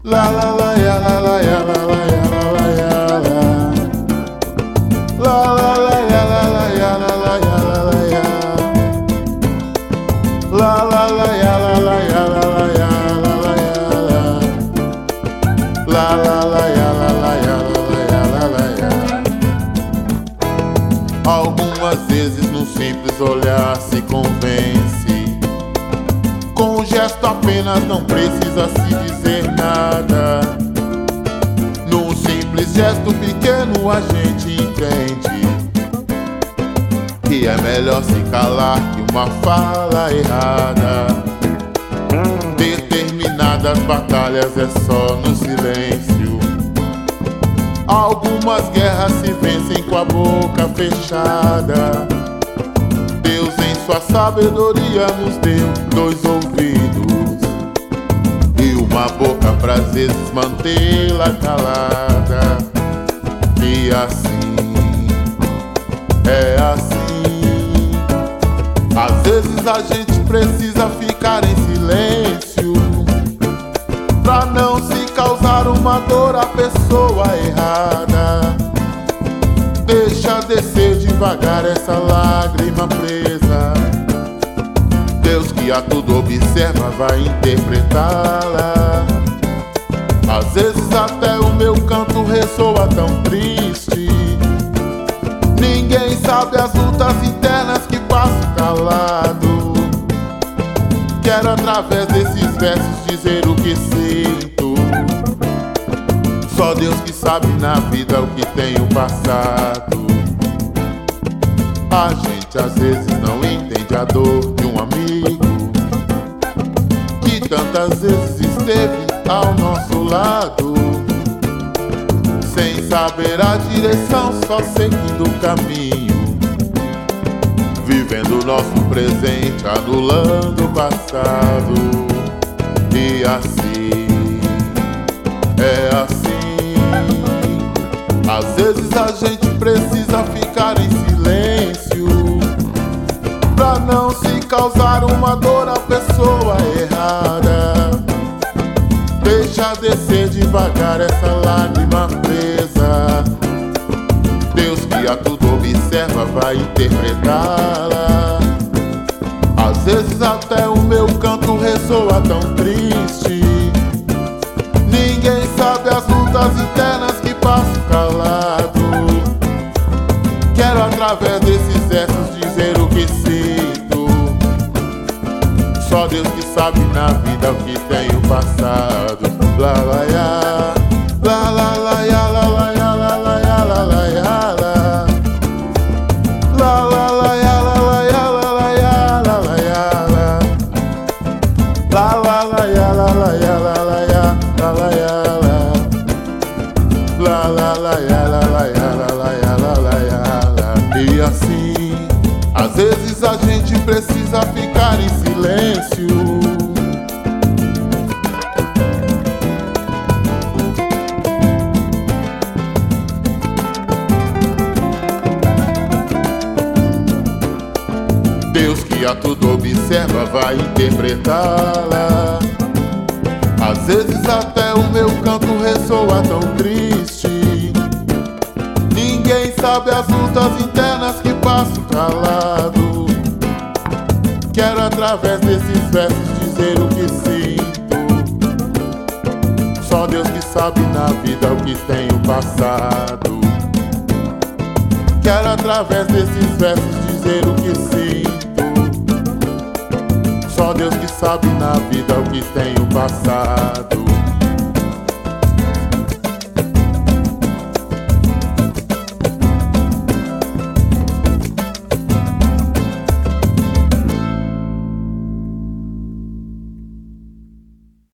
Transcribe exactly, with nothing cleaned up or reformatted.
La la la ya la la ya la la ya la la ya la. La la la ya la la ya la la ya la la ya. La la la ya la la ya la la ya la la ya la. La la la ya la la ya la la ya la la ya. Algumas vezes num simples olhar se convence. Com um gesto apenas não precisa se dizer nada. Num simples gesto pequeno a gente entende que é melhor se calar que uma fala errada. Determinadas batalhas é só no silêncio. Algumas guerras se vencem com a boca fechada. Deus em sua sabedoria nos deu dois ouvidos e uma boca pra às vezes mantê-la calada. E assim, é assim. Às vezes a gente precisa ficar em silêncio pra não se causar uma dor à pessoa errada. Deixa descer devagar essa lágrima presa. Deus que a tudo observa vai interpretá-la. Às vezes até o meu canto ressoa tão triste. Ninguém sabe as lutas internas que passo calado. Quero através desses versos dizer o que sinto. Só Deus que sabe na vida o que tenho passado. A gente às vezes não entende a dor de um amigo que tantas vezes esteve ao nosso lado, sem saber a direção, só seguindo o caminho, vivendo o nosso presente, anulando o passado. E assim, é assim. Às vezes a gente precisa ficar em silêncio pra não se causar uma dor à pessoa errada. Deixa descer devagar essa lágrima presa. Deus que a tudo observa vai interpretá-la. Às vezes até o meu canto ressoa tão triste. Ninguém sabe as lutas internas que passo calado. Quero através desses versos dizer o que sinto. Só Deus que sabe na vida o que tenho passado. La la ya, la la la ya, la la ya, la la ya, la la ya, la. La la la ya, la la ya, la la ya, la la ya, la. La la la ya, la la ya, la la ya, la la ya, la. La la la ya, la la ya, la la ya, la la ya, la. E assim, às vezes a gente precisa ficar em silêncio. Deus que a tudo observa vai interpretá-la. Às vezes até o meu canto ressoa tão triste. Ninguém sabe as lutas internas que passo calado. Quero através desses versos dizer o que sinto. Só Deus que sabe na vida o que tenho passado. Quero através desses versos dizer o que sinto. Só Deus que sabe na vida o que tenho passado.